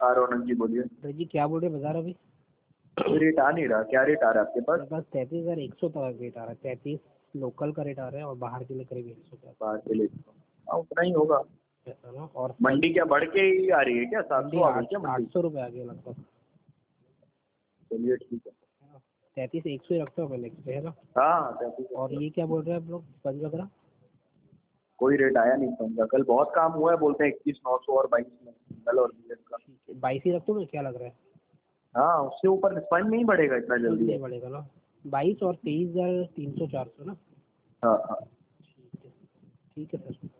हाँ रौनक जी बोलिए। तो जी क्या बोल रहे बाजार अभी? कोई रेट आ नहीं रहा, क्या रेट आ रहा है आपके पास? मेरे पास 33,100 तक रेट आ रहा है। 33 लोकल का रेट आ रहा है और बाहर के लिए करीब 100 का बाहर के लिए हाँ उतना ही होगा। है ना। और मंडी क्या बढ़ के ही आ रही है क्या? 700 आ गई क्या मंडी? 800 रुपये आ गया लगभग। चलिए ठीक है। 33,100 ही रखता हूँ मैं नेक्स्ट पे, है ना। हाँ 33। और ये क्या बोल रहे हैं आप लोग पंच वगैरह? कोई रेट आया नहीं समझा, कल बहुत काम हुआ है, बोलते हैं 21,900 और 22 में सिंगल और BS का। 22 ही रखता हूँ मैं, क्या लग रहा है? हाँ उससे ऊपर स्पंज नहीं बढ़ेगा इतना जल्दी। नहीं बढ़ेगा ना। 22 और 23,300 400 ना। हाँ हाँ। ठीक है सर।